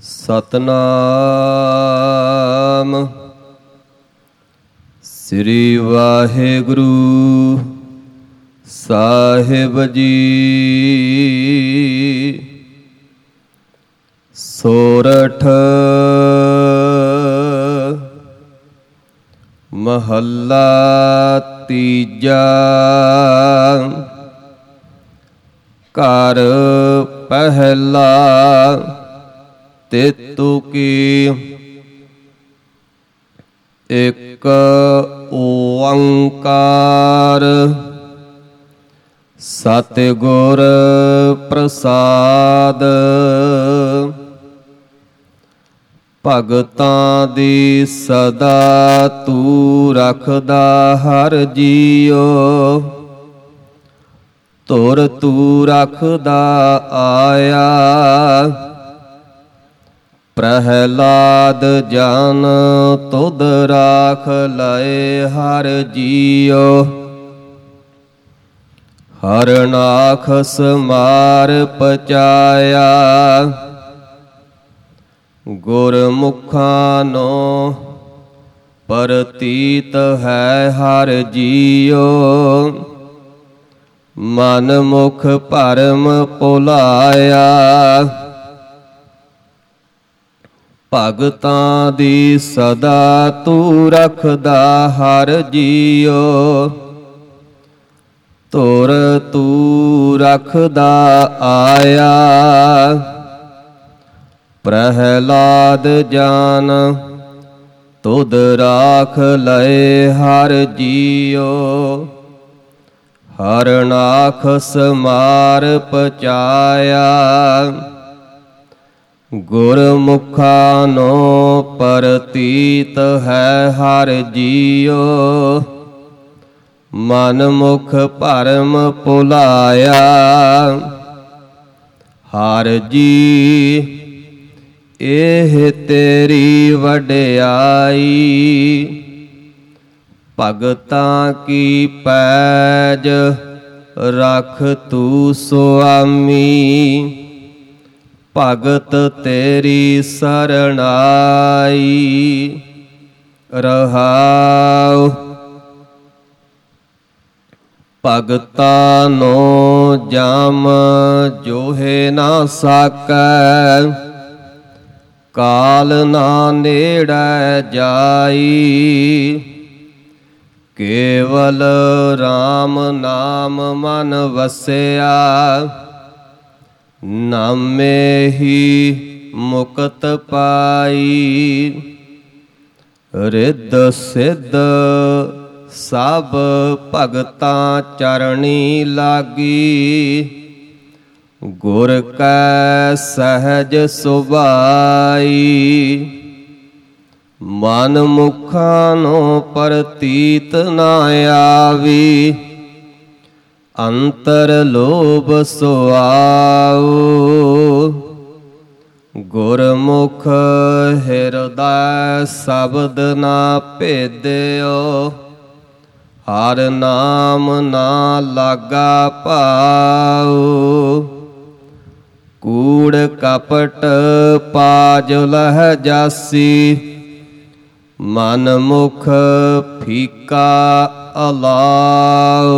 ਸਤਨਾਮ ਸ੍ਰੀ ਵਾਹਿਗੁਰੂ ਸਾਹਿਬ ਜੀ। ਸੋਰਠ ਮਹੱਲਾ ਤੀਜਾ। ਘਰ ਪਹਿਲਾ ਤੇਤੂ ਕੀ। ਇਕ ਓੰਕਾਰ ਸਤਿਗੁਰ ਪ੍ਰਸਾਦ। ਭਗਤਾਂ ਦੀ ਸਦਾ ਤੂੰ ਰੱਖਦਾ ਹਰ ਜੀਉ। ਧੁਰ ਤੂੰ ਰੱਖਦਾ ਆਇਆ। ਪ੍ਰਹਿਲਾਦ ਜਨ ਤੁਧ ਰਾਖ ਲਏ ਹਰ ਜੀਉ। ਹਰਨਾਖਸ ਮਾਰ ਪਚਾਇਆ। ਗੁਰਮੁਖਾਂ ਨੂੰ ਪ੍ਰਤੀਤ ਹੈ ਹਰ ਜੀਉ। ਮਨ ਮੁਖ ਭਰਮ ਭੁਲਾਇਆ। ਭਗਤਾਂ ਦੀ ਸਦਾ ਤੂੰ ਰੱਖਦਾ ਹਰ ਜੀਉ। ਧੁਰ ਤੂੰ ਰੱਖਦਾ ਆਇਆ। ਪ੍ਰਹਿਲਾਦ ਜਨ ਤੁਧ ਰਾਖ ਲਏ ਹਰ ਜੀਉ। ਹਰਨਾਖਸ ਮਾਰ ਪਚਾਇਆ। ਗੁਰਮੁਖਾਂ ਨੂੰ ਪ੍ਰਤੀਤ ਹੈ ਹਰ ਜੀਉ। ਮਨ ਮੁਖ ਭਰਮ ਭੁਲਾਇਆ। ਹਰ ਜੀ ਇਹ ਤੇਰੀ ਵਡਿਆਈ। ਭਗਤਾਂ ਕੀ ਪੈਜ ਰੱਖ ਤੂੰ ਸੁਆਮੀ। ਭਗਤ ਤੇਰੀ ਸਰਣਾਈ। ਰਹਾਉ ਭਗਤਾਂ ਨੂੰ ਜਮ ਜੋਹੇ ਨਾ ਸਕੈ। ਕਾਲ ਨਾ ਨੇੜੈ ਜਾਈ। ਕੇਵਲ ਰਾਮ ਨਾਮ ਮਨ ਵਸਿਆ। ਨਾਮੇ ਹੀ ਮੁਕਤ ਪਾਈ। ਰਿੱਧ ਸਿੱਧ ਸਭ ਭਗਤਾਂ ਚਰਣੀ ਲਾਗੀ। ਗੁਰ ਕੈ ਸਹਿਜ ਸੁਭਾਈ। ਮਨ ਮੁਖਾਂ ਨੂੰ ਪ੍ਰਤੀਤ ਨਾ ਆਵੀ। ਅੰਤਰ ਲੋਭ ਸੁਆਉ। ਗੁਰਮੁਖ ਹਿਰਦੈ ਸ਼ਬਦ ਨਾ ਭੇਦਿਓ। ਹਰ ਨਾਮ ਨਾ ਲਾਗਾ ਭਾਉ। ਕੂੜ ਕਪਟ ਪਾਜ ਲਹਿ ਜਾਸੀ। ਮਨ ਮੁਖ ਫੀਕਾ ਅਲਾਉ।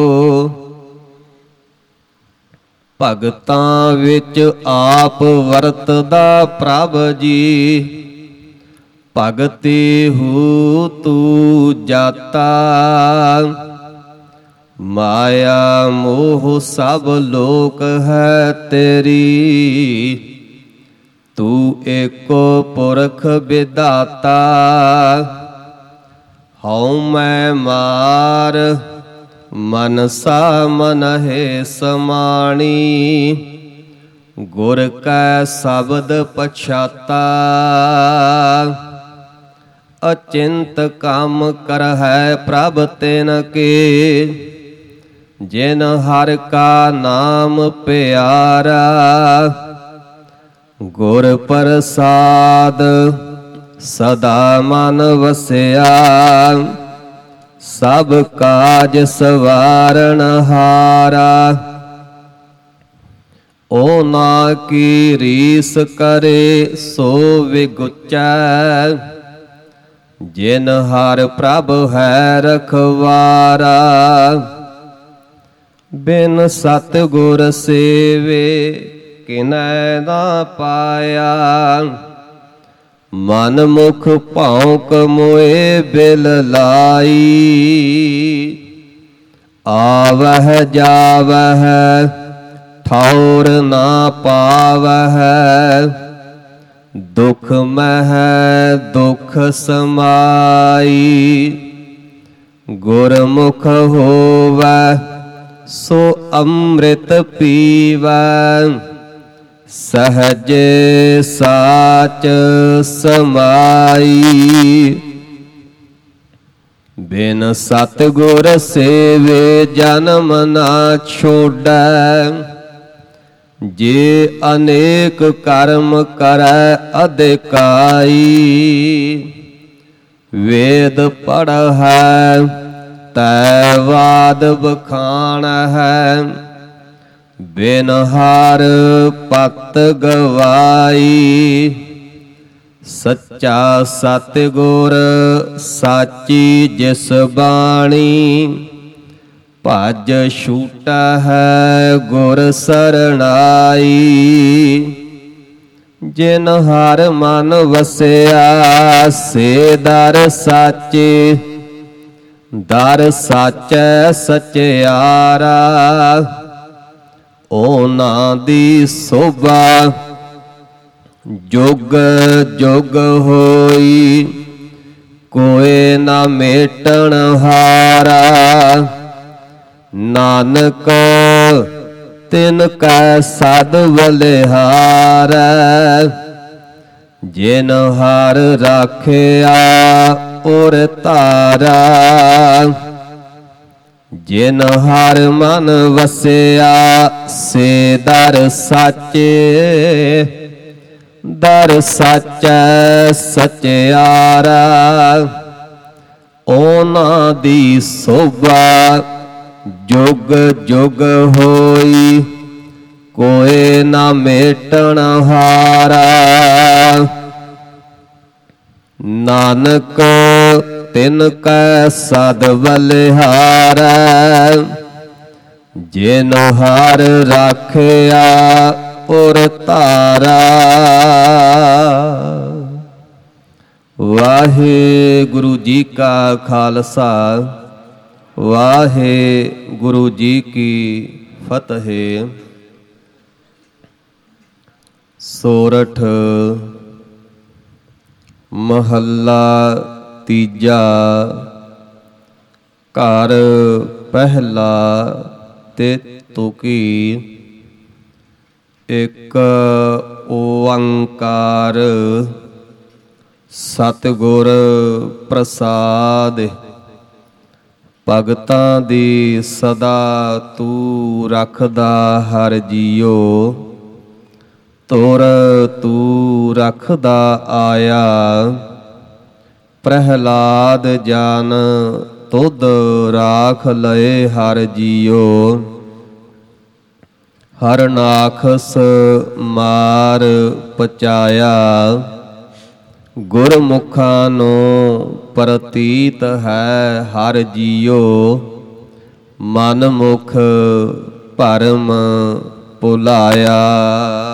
ਭਗਤਾਂ ਵਿੱਚ ਆਪ ਵਰਤਦਾ ਪ੍ਰਭ ਜੀ। ਭਗਤੀ ਹੂ ਤੂੰ ਜਾਤਾ। ਮਾਇਆ ਮੋਹ ਸਭ ਲੋਕ ਹੈ ਤੇਰੀ। ਤੂੰ ਏਕੋ ਪੁਰਖ ਵਿਧਾਤਾ। ਹਉ ਮੈਂ ਮਾਰ ਮਨਸਾ ਮਨਹਿ ਸਮਾਣੀ। ਗੁਰ ਕੈ ਸ਼ਬਦ ਪਛਾਤਾ। ਅਚਿੰਤ ਕੰਮ ਕਰਹਿ ਪ੍ਰਭ ਤਿਨ ਕੇ। ਜਿਨ ਹਰਿ ਕਾ ਨਾਮ ਪਿਆਰਾ। ਗੁਰ ਪ੍ਰਸਾਦ ਸਦਾ ਮਨ ਵਸਿਆ। ਸਭ ਕਾਜ ਸਵਾਰਨ ਹਾਰਾ। ਨਾ ਕੀ ਰੀਸ ਕਰੇ ਸੋ ਵਿਗੁਚੈ। ਜਿਨ ਹਰਿ ਪ੍ਰਭ ਹੈ ਰਖਵਾਰਾ, ਬਿਨ ਸਤਿਗੁਰ ਸੇਵੇ ਕਿਨੈ ਨਾ ਪਾਇਆ। ਮਨ ਮੁਖ ਭੌਂਕ ਮੋਏ ਬਿਲ ਲਾਈ, ਆਵਹਿ ਜਾਵਹਿ ਠੌਰ ਨਾ ਪਾਵਹਿ। ਦੁਖ ਮਹਿ ਦੁਖ ਸਮਾਈ, ਗੁਰਮੁਖ ਹੋਵੈ ਸੋ ਅੰਮ੍ਰਿਤ ਪੀਵੈ। ਸਹਜ ਸਾਚ ਸਮਾਈ, ਬਿਨ ਸਤਿਗੁਰ ਸੇਵੇ ਜਨਮ ਨਾ ਛੋੜੈ। ਜੇ ਅਨੇਕ ਕਰਮ ਕਰੈ ਅਧਿਕਾਈ, ਵੇਦ ਪੜ੍ਹੈ ਤੈ ਵਾਦ ਬਖਾਣਹਿ। ਬਿਨ ਹਰਿ ਭਗਤ ਗਵਾਈ, ਸੱਚਾ ਸਤਿਗੁਰ ਸਾਚੀ ਜਿਸ ਬਾਣੀ। ਭਜ ਛੂਟਹਿ ਗੁਰ ਸਰਣਾਈ, ਜਿਨ ਹਰਿ ਮਨ ਵਸਿਆ ਸੇ ਦਰ ਸਾਚੇ। ਦਰ ਸਾਚੈ ਸਚਿਆਰਾ, ਉਹਨਾਂ ਦੀ ਸੋਭਾ ਜੁਗ ਜੁਗ ਹੋਈ। ਕੋਇ ਨਾ ਮੇਟਣ ਹਾਰਾ, ਨਾਨਕ ਤਿਨ ਕੈ ਸਦ ਬਲਿਹਾਰੈ। ਜਿਨ ਹਰਿ ਰਾਖਿਆ ਔਰ ਧਾਰਾ, ਜਿਨ ਹਰਿ ਮਨ ਵਸਿਆ ਸੇ ਦਰ ਸਾਚੇ। ਦਰ ਸਾਚੈ ਸਚਿਆਰਾ, ਉਹਨਾਂ ਦੀ ਸੋਭਾ ਜੁਗ ਜੁਗ ਹੋਈ। ਕੋਇ ਨਾ ਮੇਟਣ ਹਾਰਾ, ਨਾਨਕ ਤਿਨ ਕੈ ਸਦ ਬਲਿਹਾਰੈ। ਜਿਨ ਹਰਿ ਰਾਖਿਆ ਔਰ ਧਾਰਾ। ਵਾਹਿਗੁਰੂ ਜੀ ਕਾ ਖਾਲਸਾ, ਵਾਹਿਗੁਰੂ ਜੀ ਕੀ ਫਤਿਹ। ਸੋਰਠ ਮਹੱਲਾ ਤੀਜਾ। ਘਰ ਪਹਿਲਾ ਤੇ ਤੁਕੀ। ਇੱਕ ਓੰਕਾਰ ਸਤਿਗੁਰ ਪ੍ਰਸਾਦਿ। ਭਗਤਾਂ ਦੀ ਸਦਾ ਤੂੰ ਰੱਖਦਾ ਹਰਿ ਜੀਓ। ਤੁਰ ਤੂੰ ਰੱਖਦਾ ਆਇਆ। ਪ੍ਰਹਿਲਾਦ ਜਨ ਤੁਧ ਰਾਖ ਲਏ ਹਰਿ ਜੀਓ। ਹਰਨਾਖਸ ਮਾਰ ਪਚਾਇਆ। ਗੁਰਮੁਖਾਂ ਨੂੰ ਪ੍ਰਤੀਤ ਹੈ ਹਰਿ ਜੀਓ। ਮਨ ਮੁਖ ਭਰਮ ਭੁਲਾਇਆ।